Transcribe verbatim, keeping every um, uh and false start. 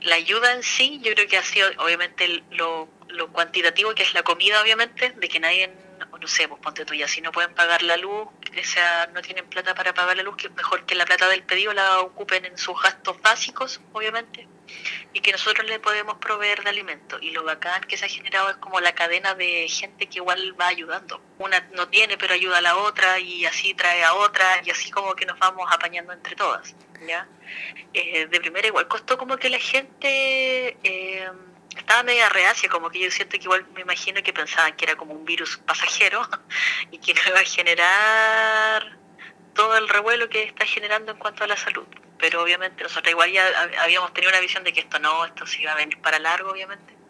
la ayuda en sí, yo creo que ha sido obviamente lo, lo cuantitativo, que es la comida, obviamente, de que nadie, no sé, pues ponte tú ya, si no pueden pagar la luz, o sea, no tienen plata para pagar la luz, que es mejor que la plata del pedido la ocupen en sus gastos básicos, obviamente, y que nosotros le podemos proveer de alimentos. Y lo bacán que se ha generado es como la cadena de gente que igual va ayudando. Una no tiene, pero ayuda a la otra, y así trae a otra, y así como que nos vamos apañando entre todas, ¿ya? Eh, de primera igual costó como que la gente eh, estaba media reacia, como que yo siento que igual me imagino que pensaban que era como un virus pasajero y que no iba a generar todo el revuelo que está generando en cuanto a la salud. Pero obviamente nosotros igual ya habíamos tenido una visión de que esto no, esto sí iba a venir para largo, obviamente.